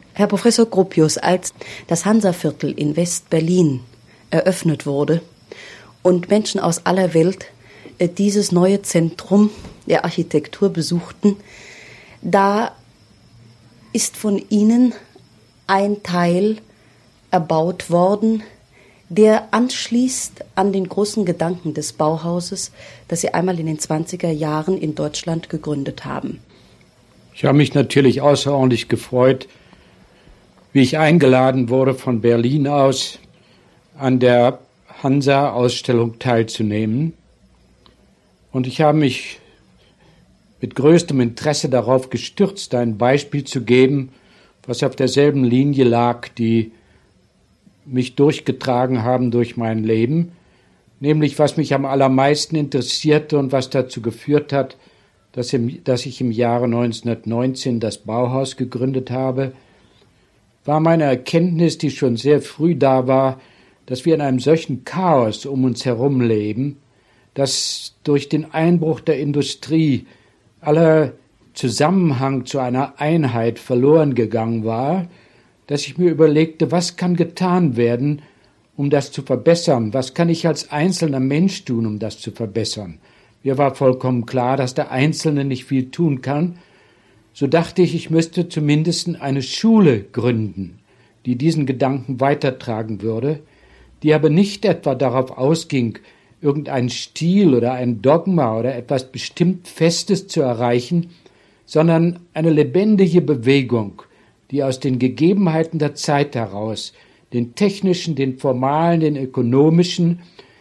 Herr Professor Gropius, als das Hansaviertel in West-Berlin eröffnet wurde und Menschen aus aller Welt dieses neue Zentrum der Architektur besuchten, da ist von Ihnen ein Teil erbaut worden, der anschließt an den großen Gedanken des Bauhauses, das Sie einmal in den 20er Jahren in Deutschland gegründet haben. Ich habe mich natürlich außerordentlich gefreut, wie ich eingeladen wurde von Berlin aus, an der Hansa-Ausstellung teilzunehmen. Und ich habe mich mit größtem Interesse darauf gestürzt, ein Beispiel zu geben, was auf derselben Linie lag, die mich durchgetragen haben durch mein Leben, nämlich was mich am allermeisten interessierte und was dazu geführt hat, dass ich im Jahre 1919 das Bauhaus gegründet habe, war meine Erkenntnis, die schon sehr früh da war, dass wir in einem solchen Chaos um uns herum leben, dass durch den Einbruch der Industrie aller Zusammenhang zu einer Einheit verloren gegangen war, dass ich mir überlegte, was kann getan werden, um das zu verbessern? Was kann ich als einzelner Mensch tun, um das zu verbessern? Mir war vollkommen klar, dass der Einzelne nicht viel tun kann. So dachte ich, ich müsste zumindest eine Schule gründen, die diesen Gedanken weitertragen würde, die aber nicht etwa darauf ausging, irgendeinen Stil oder ein Dogma oder etwas bestimmt Festes zu erreichen, sondern eine lebendige Bewegung, die aus den Gegebenheiten der Zeit heraus, den technischen, den formalen, den ökonomischen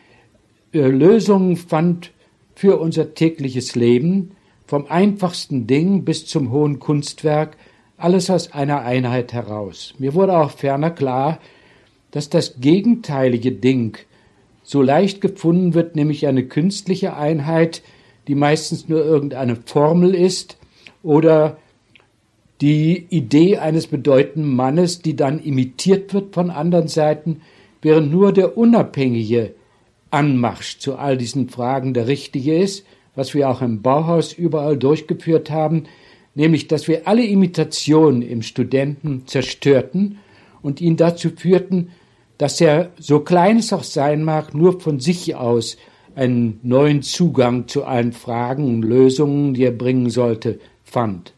Lösungen fand für unser tägliches Leben, vom einfachsten Ding bis zum hohen Kunstwerk, alles aus einer Einheit heraus. Mir wurde auch ferner klar, dass das gegenteilige Ding so leicht gefunden wird, nämlich eine künstliche Einheit, die meistens nur irgendeine Formel ist oder die Idee eines bedeutenden Mannes, die dann imitiert wird von anderen Seiten, während nur der unabhängige Anmarsch zu all diesen Fragen der richtige ist, was wir auch im Bauhaus überall durchgeführt haben, nämlich, dass wir alle Imitationen im Studenten zerstörten und ihn dazu führten, dass er, so klein es auch sein mag, nur von sich aus einen neuen Zugang zu allen Fragen und Lösungen, die er bringen sollte, fand.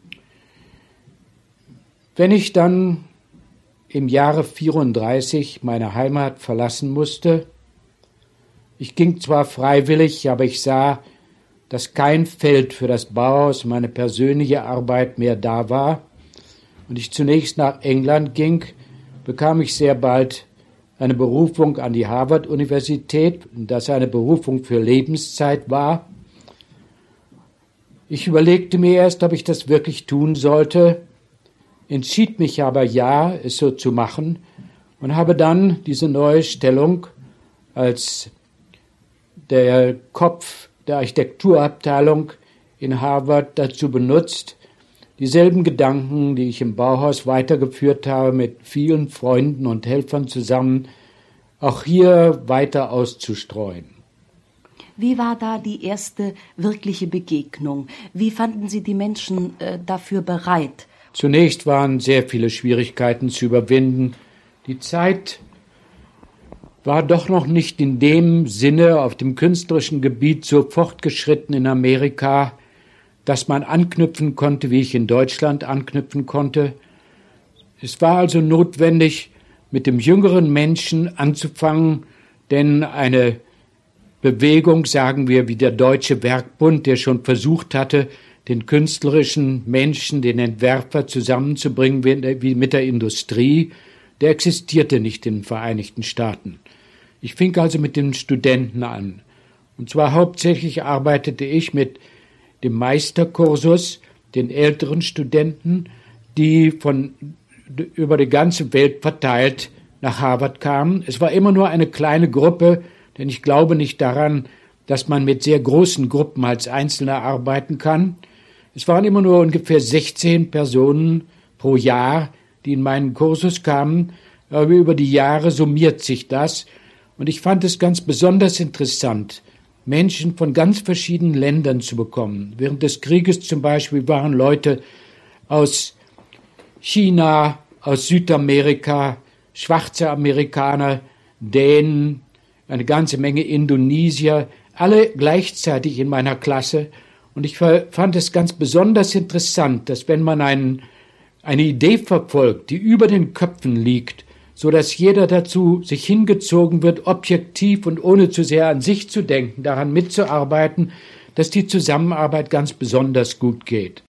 Wenn ich dann im Jahre 1934 meine Heimat verlassen musste, ich ging zwar freiwillig, aber ich sah, dass kein Feld für das Bauhaus, meine persönliche Arbeit mehr da war, und ich zunächst nach England ging, bekam ich sehr bald eine Berufung an die Harvard-Universität, das eine Berufung für Lebenszeit war. Ich überlegte mir erst, ob ich das wirklich tun sollte, entschied mich aber ja, es so zu machen und habe dann diese neue Stellung als der Kopf der Architekturabteilung in Harvard dazu benutzt, dieselben Gedanken, die ich im Bauhaus weitergeführt habe, mit vielen Freunden und Helfern zusammen, auch hier weiter auszustreuen. Wie war da die erste wirkliche Begegnung? Wie fanden Sie die Menschen dafür bereit? Zunächst waren sehr viele Schwierigkeiten zu überwinden. Die Zeit war doch noch nicht in dem Sinne auf dem künstlerischen Gebiet so fortgeschritten in Amerika, dass man anknüpfen konnte, wie ich in Deutschland anknüpfen konnte. Es war also notwendig, mit dem jüngeren Menschen anzufangen, denn eine Bewegung, sagen wir, wie der Deutsche Werkbund, der schon versucht hatte, den künstlerischen Menschen, den Entwerfer zusammenzubringen wie mit der Industrie, der existierte nicht in den Vereinigten Staaten. Ich fing also mit den Studenten an. Und zwar hauptsächlich arbeitete ich mit dem Meisterkursus, den älteren Studenten, die über die ganze Welt verteilt nach Harvard kamen. Es war immer nur eine kleine Gruppe, denn ich glaube nicht daran, dass man mit sehr großen Gruppen als Einzelner arbeiten kann. Es waren immer nur ungefähr 16 Personen pro Jahr, die in meinen Kursus kamen, aber über die Jahre summiert sich das. Und ich fand es ganz besonders interessant, Menschen von ganz verschiedenen Ländern zu bekommen. Während des Krieges zum Beispiel waren Leute aus China, aus Südamerika, schwarze Amerikaner, Dänen, eine ganze Menge Indonesier, alle gleichzeitig in meiner Klasse. Und ich fand es ganz besonders interessant, dass wenn man eine Idee verfolgt, die über den Köpfen liegt, so dass jeder dazu sich hingezogen wird, objektiv und ohne zu sehr an sich zu denken, daran mitzuarbeiten, dass die Zusammenarbeit ganz besonders gut geht.